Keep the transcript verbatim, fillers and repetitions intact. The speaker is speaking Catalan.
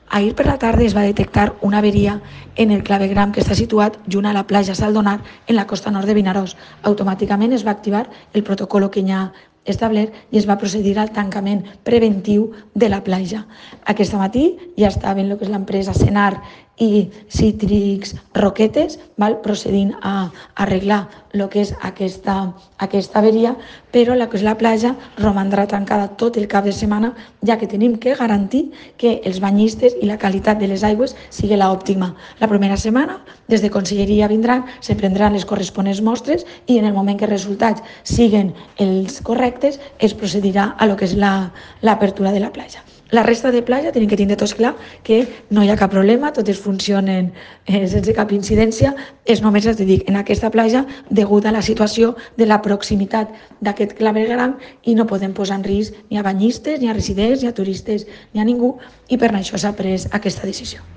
Ahir per la tarda es va detectar una averia en el clavegram que està situat junt a la platja Saldonar en la costa nord de Vinaròs. Automàticament es va activar el protocol que hi ha establert i es va procedir al tancament preventiu de la platja. Aquest matí ja estaven el que és l'empresa Senar i Cítrics Roquetes val, procedint a arreglar el que és aquesta, aquesta averia, però la que és la platja romandrà tancada tot el cap de setmana, ja que tenim que garantir que els banyistes i la qualitat de les aigües sigui l'òptima. La primera setmana, des de Conselleria vindran, se prendran les corresponents mostres i en el moment que els resultats siguen els correctes es procedirà a lo que és l'apertura la, de la platja. La resta de platja tenim que tindre tots clar que no hi ha cap problema, totes funcionen eh, sense cap incidència, és només, et dic, en aquesta platja degut a la situació de la proximitat d'aquest clavegram i no podem posar en risc ni a banyistes, ni a residents, ni a turistes, ni a ningú, i per això s'ha pres aquesta decisió.